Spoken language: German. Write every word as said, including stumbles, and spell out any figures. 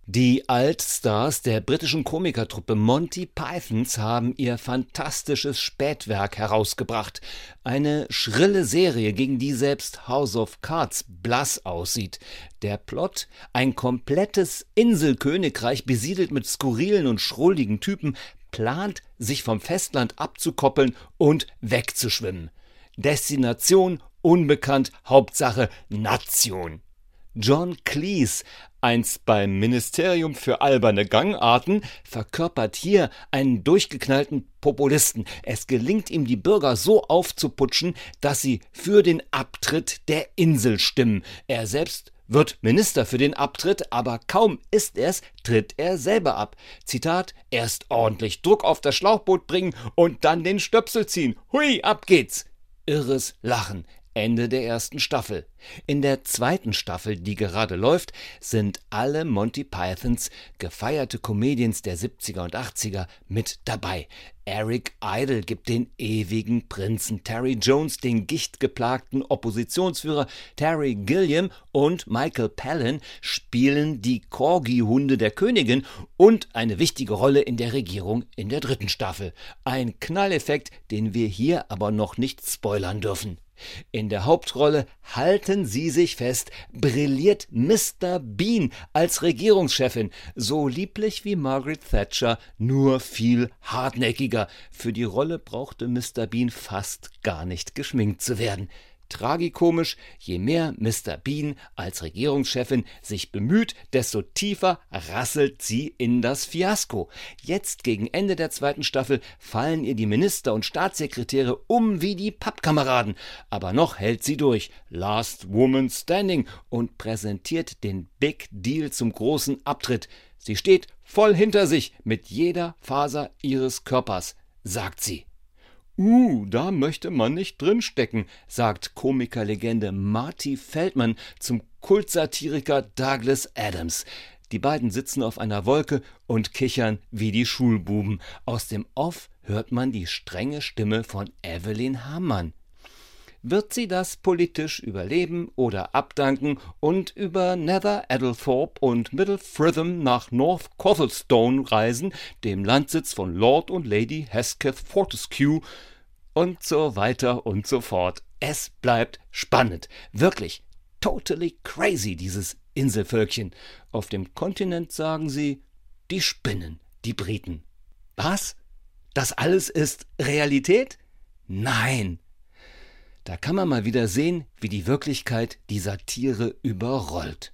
Die Altstars der britischen Komikertruppe Monty Pythons haben ihr fantastisches Spätwerk herausgebracht. Eine schrille Serie, gegen die selbst House of Cards blass aussieht. Der Plot: ein komplettes Inselkönigreich, besiedelt mit skurrilen und schrulligen Typen, plant, sich vom Festland abzukoppeln und wegzuschwimmen. Destination unbekannt, Hauptsache Nation. John Cleese, einst beim Ministerium für alberne Gangarten, verkörpert hier einen durchgeknallten Populisten. Es gelingt ihm, die Bürger so aufzuputschen, dass sie für den Abtritt der Insel stimmen. Er selbst wird Minister für den Abtritt, aber kaum ist er's, tritt er selber ab. Zitat: Erst ordentlich Druck auf das Schlauchboot bringen und dann den Stöpsel ziehen. Hui, ab geht's. Irres Lachen. Ende der ersten Staffel. In der zweiten Staffel, die gerade läuft, sind alle Monty Pythons gefeierte Comedians der siebziger und achtziger mit dabei. Eric Idle gibt den ewigen Prinzen, Terry Jones den gichtgeplagten Oppositionsführer, Terry Gilliam und Michael Palin spielen die Corgi-Hunde der Königin und eine wichtige Rolle in der Regierung in der dritten Staffel. Ein Knalleffekt, den wir hier aber noch nicht spoilern dürfen. In der Hauptrolle, halten Sie sich fest, brilliert Mister Bean als Regierungschefin, so lieblich wie Margaret Thatcher, nur viel hartnäckiger. Für die Rolle brauchte Mister Bean fast gar nicht geschminkt zu werden. Tragikomisch: je mehr Mister Bean als Regierungschefin sich bemüht, desto tiefer rasselt sie in das Fiasko. Jetzt gegen Ende der zweiten Staffel fallen ihr die Minister und Staatssekretäre um wie die Pappkameraden. Aber noch hält sie durch, Last Woman Standing, und präsentiert den Big Deal zum großen Abtritt. Sie steht voll hinter sich, mit jeder Faser ihres Körpers, sagt sie. Uh, da möchte man nicht drinstecken, sagt Komikerlegende Marty Feldman zum Kultsatiriker Douglas Adams. Die beiden sitzen auf einer Wolke und kichern wie die Schulbuben. Aus dem Off hört man die strenge Stimme von Evelyn Hamann. Wird sie das politisch überleben oder abdanken und über Nether Adderthorpe und Middle Fritham nach North Cothelstone reisen, dem Landsitz von Lord und Lady Hesketh Fortescue, und so weiter und so fort. Es bleibt spannend. Wirklich totally crazy, dieses Inselvölkchen. Auf dem Kontinent sagen sie, die spinnen, die Briten. Was? Das alles ist Realität? Nein. Da kann man mal wieder sehen, wie die Wirklichkeit die Satire überrollt.